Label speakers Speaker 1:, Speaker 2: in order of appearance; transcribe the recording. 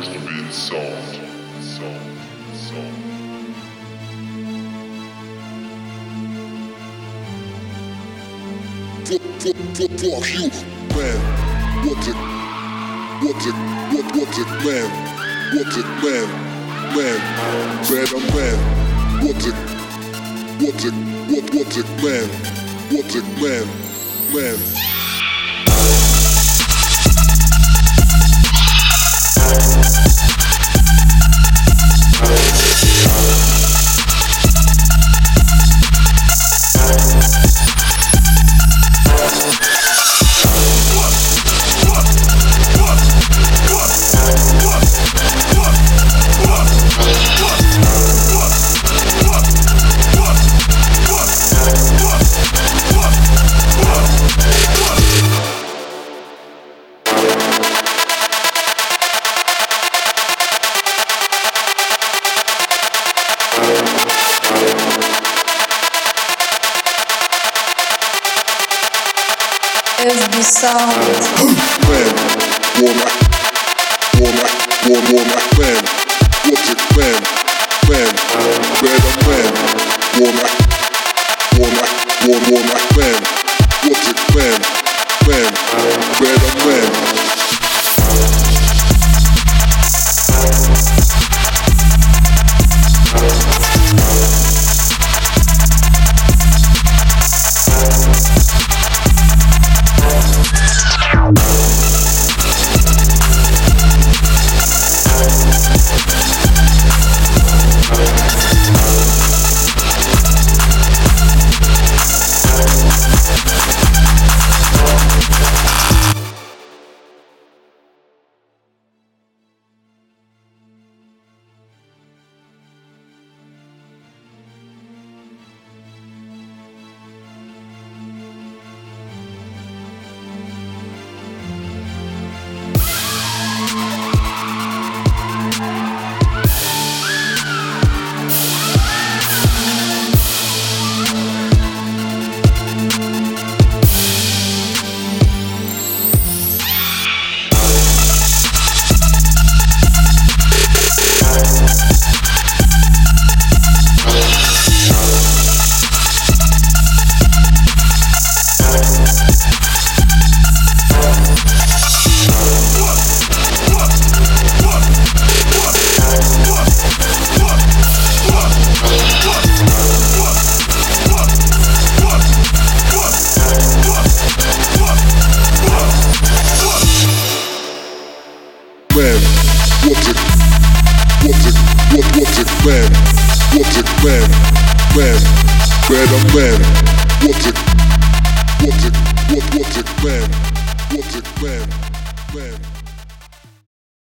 Speaker 1: deserves to be solved.
Speaker 2: Fuck you, man. What's it, man? What's it, man? Man, better man. What's it, man? What's it, man? Man.
Speaker 3: FB Sound.
Speaker 2: Man, woman, man. What's it, man? Man, better man. Woman, man. What's it, man? Man, better man. Man, what's it, man? Man, better man. What's it, man? What's it, man? Man.